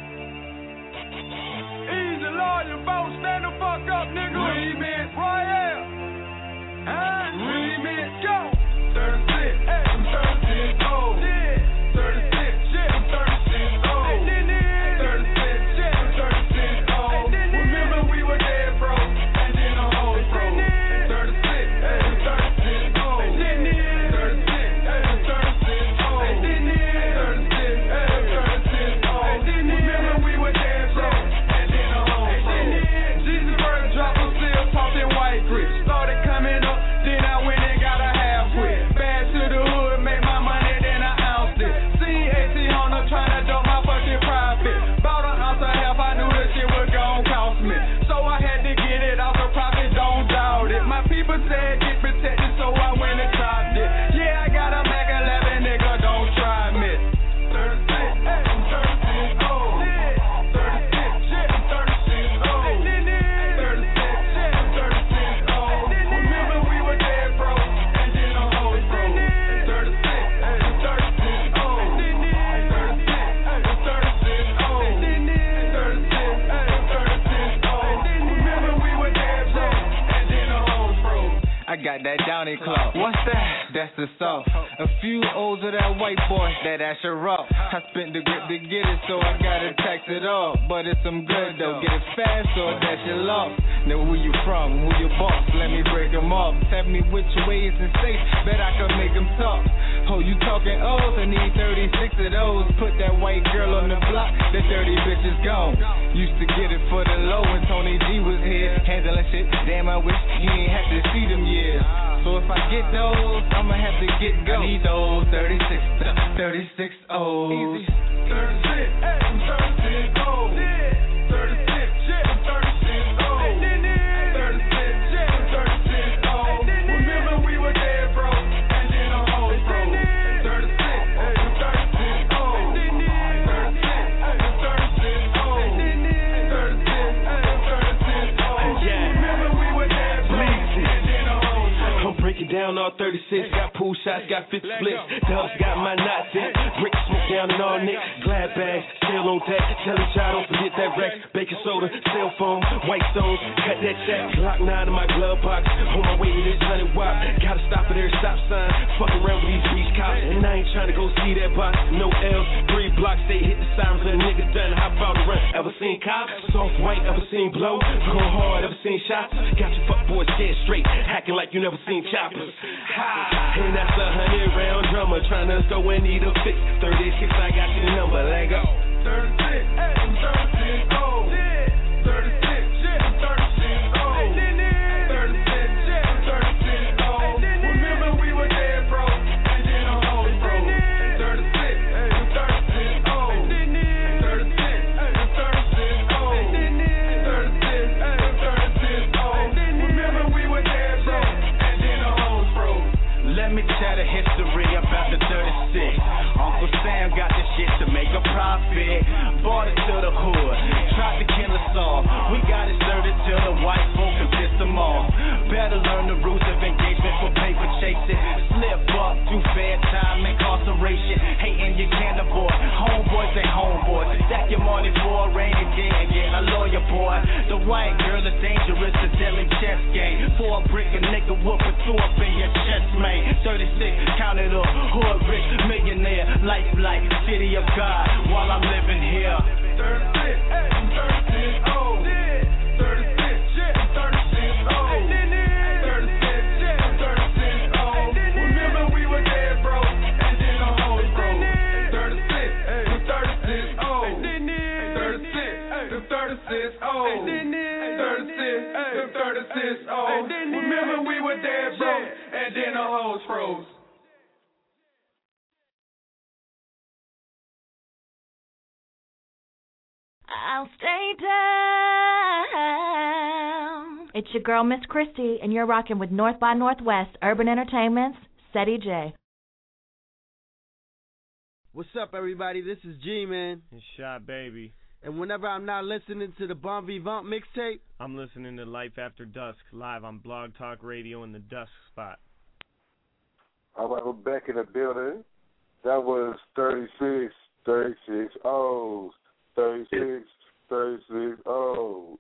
Easy lawyer, vote, stand the fuck up, nigga. Remix. Royale. Huh? Remix. Go. thirty-six. Hey, I'm thirty-six. Oh. Yeah. thirty-six. Shit, I'm thirty-six. Oh. Hey, then it. thirty-six. Shit, I'm thirty-six. Oh. Hey, then it. Remember we were dead, bro. And then a whole pro. thirty-six. Hey, I'm thirty-six. Oh. Hey, then it. thirty-six. Hey, I'm thirty-six. Oh. Hey, then it. thirty-six. Hey, I'm thirty-six. Oh. Hey, then it. Remember we were dead, bro. And then a whole pro. Jesus first drop was still talking white grit. Started coming up, then I went and got a half quit. Bad to the hood, made my money, then I ounced it. Seen A C Honda trying to dump my fucking profit. Bought an ounce of half, I knew this shit was gon' cost me. So I had to get it off the profit, don't doubt it. My people said get protected, so I went and dropped it. Yeah, I got a Mac eleven, nigga, don't try me. thirty-six, hey, I'm thirty-six, oh. thirty-six, shit, I'm thirty-six, oh. thirty-six, shit, I'm thirty-six, oh. Remember we were dead, bro, and then a whole pro. thirty-six, hey, I'm thirty-six, oh. thirty-six, hey, I'm thirty-six, oh. thirty-six, hey, I'm thirty-six, oh. Remember we were dead, bro, and then a whole pro. I got that Downy Club. What's that? That's the sauce. A few O's of that white boy, that Asher up. I spent the grip to get it, so I gotta tax it up. But it's some good though. Get it fast or dash your loss. Know who you from, who your boss. Let me break them up. Tell me which ways and safe. Bet I can make them talk. Oh, you talking O's? I need thirty-six of those. Put that white girl on the block. The dirty bitch is gone. Used to get it for the low when Tony G was here. Handling shit. Damn, I wish you ain't have to see them years. So if I get those, I'ma have to get go. I need those thirty-six, thirty-six O's. Easy. thirty-six, thirty-six O's. thirty-six, thirty-six O's. thirty-six, thirty-six O's. Remember we were dead broke, and then a hoes broke. thirty-six, thirty-six O's. thirty-six, thirty-six O's. thirty-six, thirty-six O's. Remember we were dead broke, and then a hoes broke. I'm breaking down all thirty-six, got pool shots, got fifty splits. Dubs got my knots in, brick smoke down in all Nick. Glad bags, still on deck. Tell each y'all don't forget that Rex. Baking soda, cell phone, white stones, cut that check. Glock nine in my glove box, on my way to this hundred watt. Gotta stop at every stop sign, fuck around with these beach cops. And I ain't trying to go see that box, no L's. Three blocks, they hit the sirens and a nigga done hop out the run. Ever seen cops? Soft white, ever seen blow? Going hard, ever seen shots? Got your fuck boys scared straight, hacking like you never seen choppers. Ha! And that's a hundred round drummer trying to go and need a fix. thirty-six, I got your number, let go. thirty-six, thirty-six O's. thirty-six, thirty-six O's. thirty-six, thirty-six O's. Remember we were dead broke, and then a hoes broke. thirty-six, thirty-six O's. thirty-six, thirty-six O's. thirty-six, thirty-six O's. Remember we were dead broke, and then a hoes broke. Let me tell the history about the thirty-six. Uncle Sam got this shit to make a profit. Bought it to the hood, tried to kill us all. We got it served till the white folk can piss them off. Better learn the rules of engagement for paper chasing. Slip up through fair time, incarceration. Hating you can't avoid. Homeboys ain't homeboys. Stack your money for a rainy day and get a lawyer, boy. The white girl is dangerous, a deadly chess game. For a brick, a nigga whoop it two up in your chest, man. thirty-six, count it up. Hood rich, millionaire. Life like city of God while I'm living here. thirty-six, thirty-six O's. thirty-six, thirty-six O's. thirty-six, thirty-six O's. Remember we were dead broke, and then a hoes broke. thirty-six, thirty-six O's. thirty-six, thirty-six O's. thirty-six, thirty-six O's. Remember we were dead broke, and then a hoes froze. I'll stay down. It's your girl, Miss Christie, and you're rocking with North by Northwest Urban Entertainment's Seti J. What's up, everybody? This is G-Man. It's Shot Baby. And whenever I'm not listening to the Bon Vivant mixtape, I'm listening to Life After Dusk live on Blog Talk Radio in the Dusk Spot. All right, we're back in the building. That was thirty-six, thirty-six O's. thirty-six, thirty-six oh.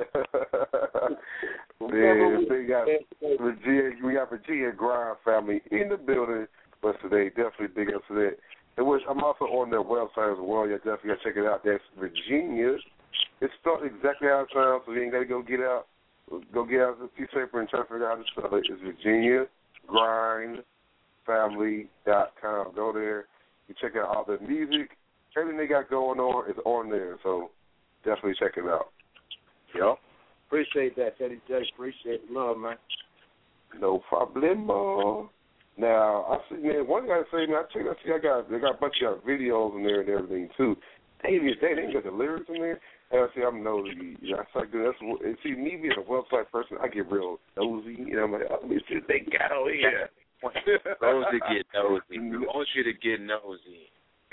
Man, we got Virginia, we got Virginia Grind family in the building. But today, definitely big up to that. And which I'm also on their website as well. You definitely got to check it out. That's Virginia. It's spelled exactly how it sounds, so you ain't got to go get out, go get out the piece of paper and try to figure out how to spell it. It's Virginia Grind Family dot com. Go there. You check out all the music. Everything they got going on is on there, so definitely check it out. Yo, appreciate that, Teddy J. Appreciate the love, man. No problemo. Now, I see, man, one thing I say, man, I check, I see, I got, they got a bunch of videos in there and everything, too. They even, they didn't get the lyrics in there. And I see, I'm nosy. You know, I like, that's what, and see, me being a website person, I get real nosy. You know, I'm like, oh, let me see what they got over here. Nosy get nosy. We want you to get nosy.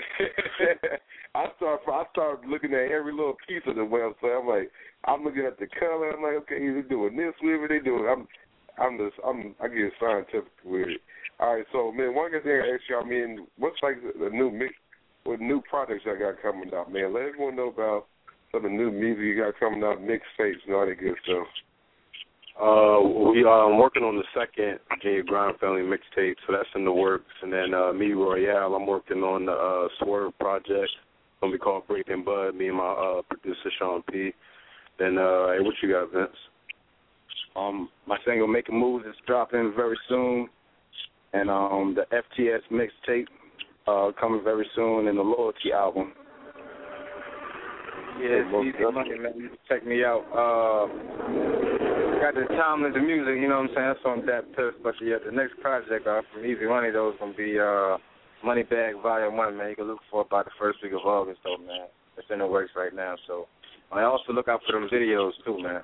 I start I start looking at every little piece of the website. I'm like, I'm looking at the color. I'm like, okay, they're doing this with it. They doing. I'm, I'm just, I'm, I get scientific with it. All right, so man, one good thing I ask y'all, I mean, what's like the new mix, what new projects y'all got coming out, man? Let everyone know about some of the new music you got coming out, mixtapes and all that good stuff. Uh, we are um, working on the second Virginia Grind Family mixtape, so that's in the works. And then uh, me, Royale, I'm working on the uh, Swerve project. It's going to be called Breaking Bud, me and my uh, producer, Sean P. Then, uh, hey, what you got, Vince? Um, my single Making Moves is dropping very soon. And um, the F T S mixtape uh, coming very soon, and the Loyalty album. Yeah, it's easy money, man. Check me out. Uh, got the timeless music, you know what I'm saying? That's on that pill. But yeah, the next project uh, from Easy Money, though, is going to be uh, Moneybag Volume one, man. You can look for it about the first week of August, though, man. It's in the works right now. So I also look out for them videos, too, man.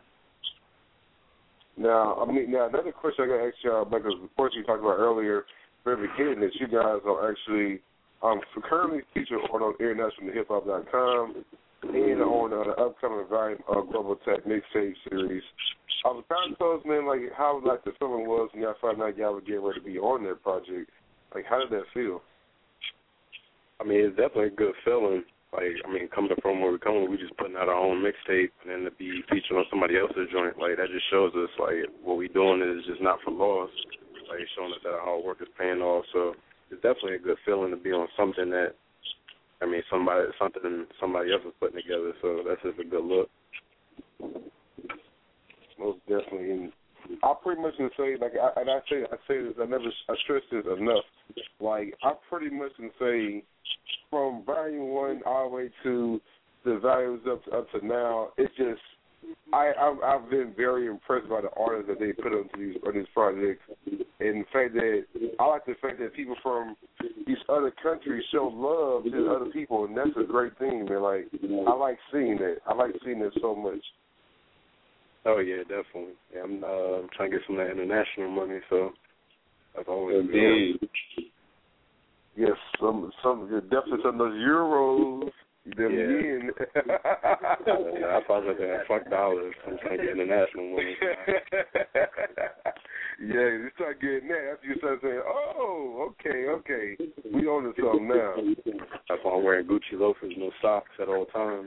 Now, I mean, now another question I got to ask y'all, because of course you talked about earlier, very beginning, that you guys are actually um, currently featured on, on international hip hop dot com and on uh, the upcoming volume of Global Tech Mixtape Series. I was kind of told, man, like how like the feeling was when y'all found out y'all were getting ready to be on that project. Like, how did that feel? I mean, it's definitely a good feeling. Like, I mean, coming from where we're coming, we just putting out our own mixtape, and then to be featured on somebody else's joint, like, that just shows us, like, what we're doing is just not for loss. Like, showing us that our hard work is paying off. So it's definitely a good feeling to be on something that, I mean, somebody something somebody else is putting together. So that's just a good look. Most definitely. And I pretty much can say, like, I, and I say, I say this, I never, I stress this enough. Like, I pretty much can say, from volume one all the way to the volumes up to, up to now, it's just I I've, I've been very impressed by the artists that they put onto these on these projects, and the fact that I like the fact that people from these other countries show love to other people, and that's a great thing, man. Like, I like seeing that. I like seeing that so much. Oh yeah, definitely. Yeah, I'm uh, I'm trying to get some of that international money, so that's always indeed. Yes, some some definitely some of those euros. Them yeah. yen. yeah, I thought about that. Fuck dollars. I'm trying to get international money. Yeah, you start getting that after you start saying, "Oh, okay, okay, we on to something now." That's why I'm wearing Gucci loafers, no socks at all times.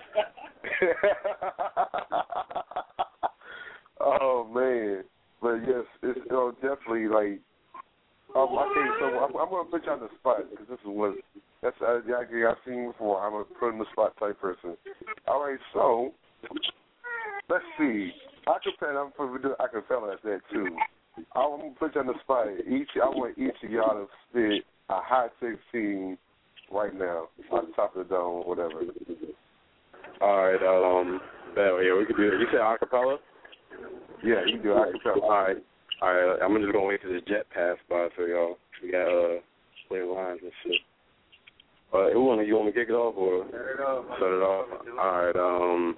Oh man, but yes, it's you know, definitely like. Um, okay, so I'm, I'm gonna put you on the spot because this is what that's uh, I, I've seen before. I'm a put in the spot type person. All right, so let's see. Acapella, I'm gonna do acapella at that too. I'm gonna put you on the spot. Each, I want each of y'all to spit a hot sixteen right now, on the top of the dome, whatever. All right, um, yeah, we could do it. You said acapella? Yeah, you can do acapella. All right. All right, I'm just going to wait till this jet pass by for y'all. We got uh, clear lines and shit. Uh, you want you want me to kick it off or Set it off. Set it off? All right, um,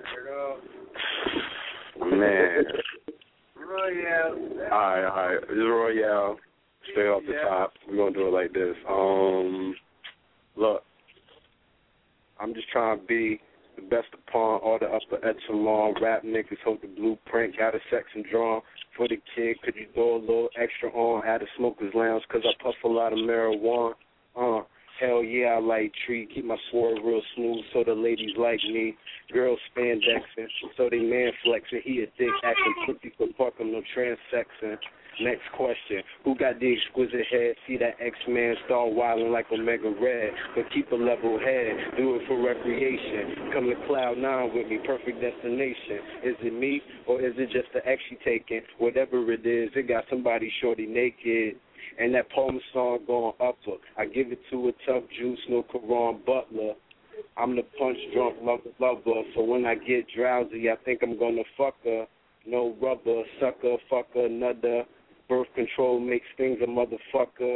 man. Royale. All right, all right. This is Royale. Straight off the yeah. top. We're going to do it like this. Um, look, I'm just trying to be the best upon all the upper echelon rap niggas. Hope the blueprint got a section drawn for the kid. Could you throw a little extra on at a smoker's lounge? Cause I puff a lot of marijuana. Uh, hell yeah, I like tree. Keep my sword real smooth so the ladies like me. Girls spandexing so they man flexing. He a dick acting pussy for fucking no transexing. Next question, who got the exquisite head? See that X-Man star wildin' like Omega Red, but keep a level head, do it for recreation. Come to Cloud Nine with me, perfect destination. Is it me or is it just the X you taking? Whatever it is, it got somebody shorty naked. And that Palmer song going upper. I give it to a tough juice, no Karan Butler. I'm the punch drunk lover, lover, so when I get drowsy, I think I'm gonna fuck her. No rubber, sucker, fucker, another. Birth control makes things a motherfucker.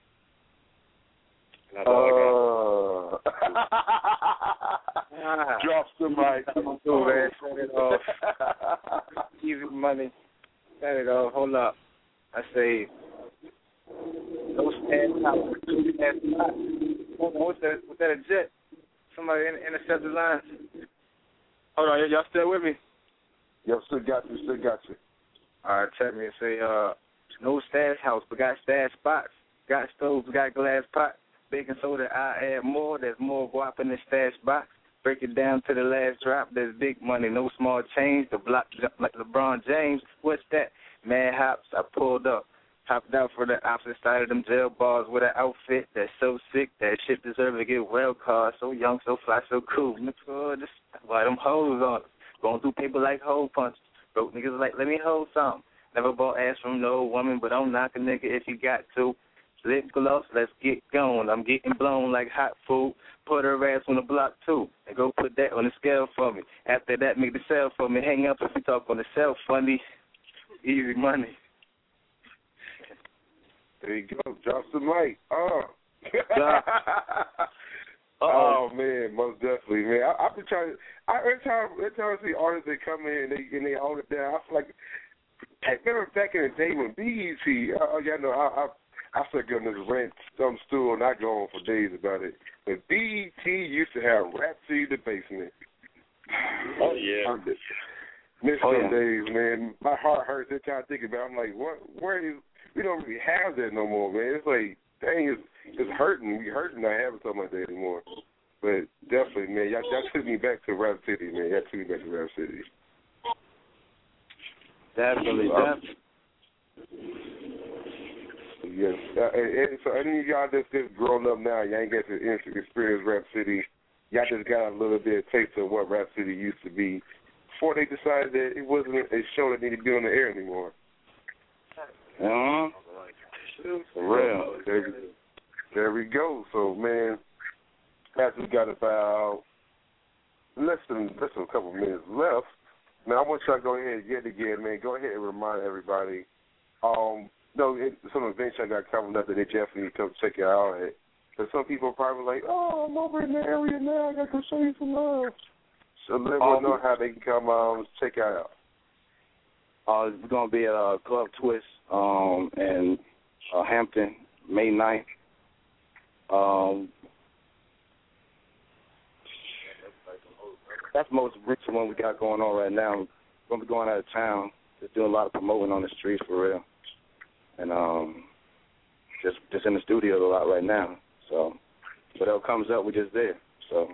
That's all uh, I got. Drops the mic. Do man. Set it off. Easy money. Set it off. Hold up. I say, no stand out. What's that? Was that a jet? Somebody intercept the lines. Hold on, y'all still with me? Yo, still got you, still got you. All right, check me and say, uh, no stash house, but got stash spots. Got stoves, got glass pots. Baking soda, I add more. There's more guap in the stash box. Break it down to the last drop. There's big money, no small change. The block jump like LeBron James. What's that? Mad hops, I pulled up. Hopped out for the opposite side of them jail bars with an outfit that's so sick that shit deserve to get well card. So young, so fly, so cool. Nigga, just why them hoes on it. Going through paper like hole punch. Broke niggas like, let me hold something. Never bought ass from no woman, but don't knock a nigga if you got to. Lip gloss, let's get going. I'm getting blown like hot food. Put her ass on the block, too. And go put that on the scale for me. After that, make the sale for me. Hang up if you talk on the cell funny. Easy money. There you go. Drop some light. Oh. oh man, most definitely, man. I, I've been trying. I, every time, every time I see artists that come in and they and they hold it down, I feel like. Remember back in the day when B E T, uh, y'all know, I I, I still get on this rant, some stool, and I go on for days about it. But B E T used to have Rhapsody the Basement. Oh yeah. Miss oh, those yeah. days, man. My heart hurts every time I think about it. I'm like, what? Where is? We don't really have that no more, man. It's like, dang, it's, it's hurting. We hurting not having something like that anymore. But definitely, man, y'all, y'all took me back to Rap City, man. Y'all took me back to Rap City. Definitely, definitely. Yes. Uh, and, and so any of y'all that's just grown up now, y'all ain't got to experience Rap City. Y'all just got a little bit of taste of what Rap City used to be before they decided that it wasn't a show that needed to be on the air anymore. Uh-huh. For real. There, there we go. So, man, as we got about less than, less than a couple of minutes left, now I want y'all to go ahead and get it again, man. Go ahead and remind everybody. Um, no, it, some events I got coming up that they definitely need to come check it out at. But some people are probably like, oh, I'm over in the area now. I got to come show you some love. So let them um, know how they can come um, check it out. Uh, it's going to be at uh, Club Twist um, in uh, Hampton, May ninth. Um, that's the most recent one we got going on right now. We're going to be going out of town. Just doing a lot of promoting on the streets for real. And um, just just in the studio a lot right now. So whatever comes up, we're just there. So,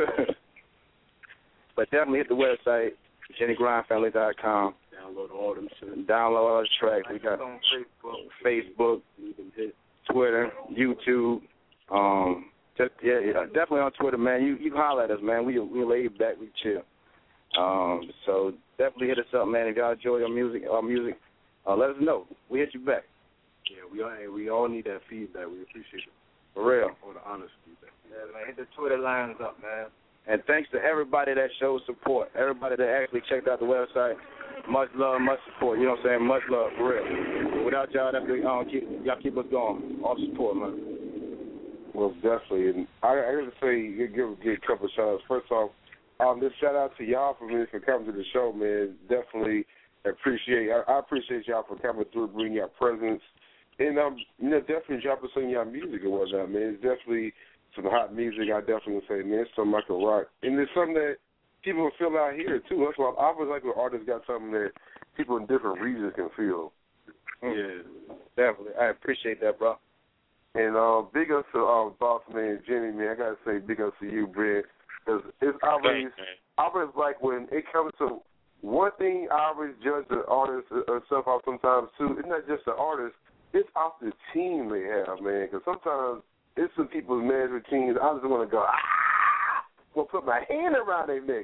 but definitely hit the website, Jenny Grind Family dot com. Download all them shit. Download all the tracks. We got on Facebook, Facebook, Twitter, YouTube. Um, just yeah, yeah, definitely on Twitter, man. You you holler at us, man. We we laid back, we chill. Um, so definitely hit us up, man. If y'all enjoy our music, our music, uh, let us know. We hit you back. Yeah, we all we all need that feedback. We appreciate it. For real. All the honest feedback. Yeah, man. Hit the Twitter lines up, man. And thanks to everybody that showed support, everybody that actually checked out the website. Much love, much support. You know what I'm saying? Much love, for real. Without y'all, that's um, keep, y'all keep us going. All the support, man. Well, definitely. And I, I got to say, give, give a couple of shout-outs. First off, um, just shout-out to y'all for, me, for coming to the show, man. Definitely appreciate I, I appreciate y'all for coming through, bringing your presence. And, um, you know, definitely dropping some of y'all music and whatnot, man. It's definitely some hot music, I definitely would say, man. It's something I can rock. And it's something that people will feel out here, too. That's why I always like when artists got something that people in different regions can feel. Yeah, definitely. I appreciate that, bro. And uh, big ups to uh, Boss Man Jimmy, man. I got to say big ups to you, Brett. Because it's always, I always like when it comes to one thing I always judge the artist or stuff off sometimes, too. It's not just the artist. It's off the team they have, man. Because sometimes it's some people's management teams. I just want to go, ah, well, put my hand around their neck.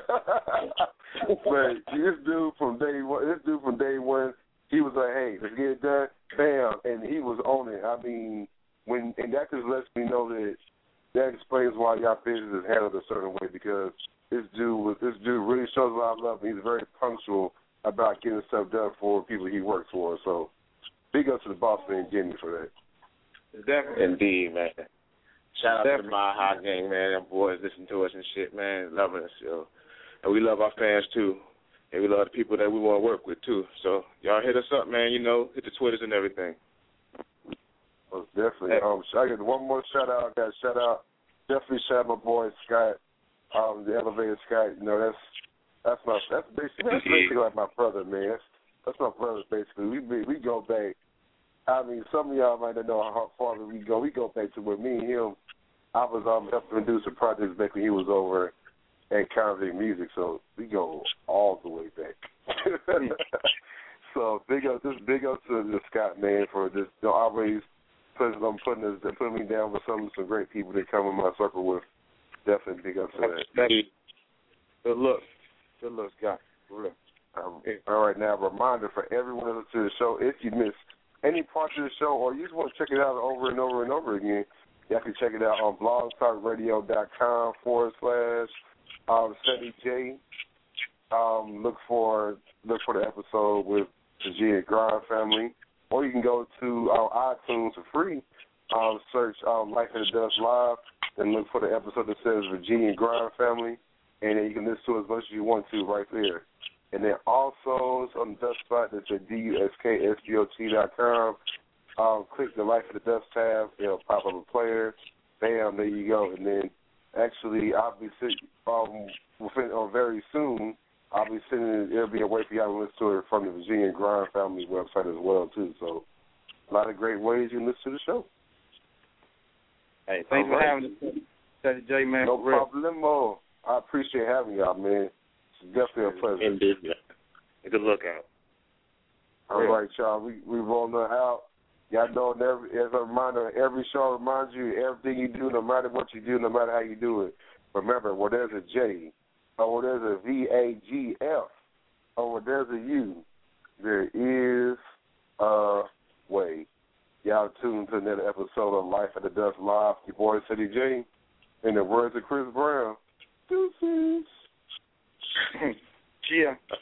But this dude from day one, this dude from day one, he was like, hey, let's get it done, bam, and he was on it. I mean, when and that just lets me know that that explains why y'all business is handled a certain way, because this dude was this dude really shows a lot of love, and he's very punctual about getting stuff done for people he works for. So big up to the boss man Jimmy for that. Definitely. Indeed, man. Shout out Definitely. to the My Hot Gang, man. Them boys listen to us and shit, man. Loving us, yo. And we love our fans, too. And we love the people that we want to work with, too. So y'all hit us up, man. You know, hit the Twitters and everything. Well, definitely. Um, I got one more shout-out. I got a shout-out. Definitely shout out my boy, Scott, um, the Elevated Scott. You know, that's that's my that's basically, that's basically like my brother, man. That's, that's my brother, basically. We we go back. I mean, some of y'all might not know how far we go. We go back to when me and him, I was um, helping him do some projects back when he was over at Convict Music, so we go all the way back. So big up, just big up to the Scott, man, for just you know, always putting, um, putting, us, putting me down with some some great people that come in my circle with. Definitely big up to that. Good look. Good look, Scott. For real. Um, all right, now, a reminder for everyone listening to the show, if you missed any part of the show or you just want to check it out over and over and over again, y'all can check it out on blogtalkradio.com forward slash um, Ceddy J. Um, look for look for the episode with Virginia Grind Family. Or you can go to our iTunes for free, um, search um, Life in the Dust Live, and look for the episode that says Virginia Grind Family, and then you can listen to it as much as you want to right there. And then also it's on the Dust spot that's at D U S K S B O T dot com. Um, click the Life of the Dust tab, it'll pop up a player. Bam, there you go. And then actually I'll be sitting um, within, uh, very soon. I'll be sending, it'll be a way for y'all to listen to it from the Virginia Grind Family website as well, too. So a lot of great ways you can listen to the show. Hey, thanks All for right. having us, Daddy J, man. No problemo. I appreciate having y'all, man. It's definitely a pleasure. Indeed. Good look out. All right, y'all. We we rolling out. Y'all know, every, as a reminder, every show reminds you everything you do, no matter what you do, no matter how you do it. Remember, where there's a J, or where there's a V A G F, or where there's a U, there is a way. Y'all tuned to another episode of Life at the Dust Live. Your boy, City J, in the words of Chris Brown. Deuces. Yeah.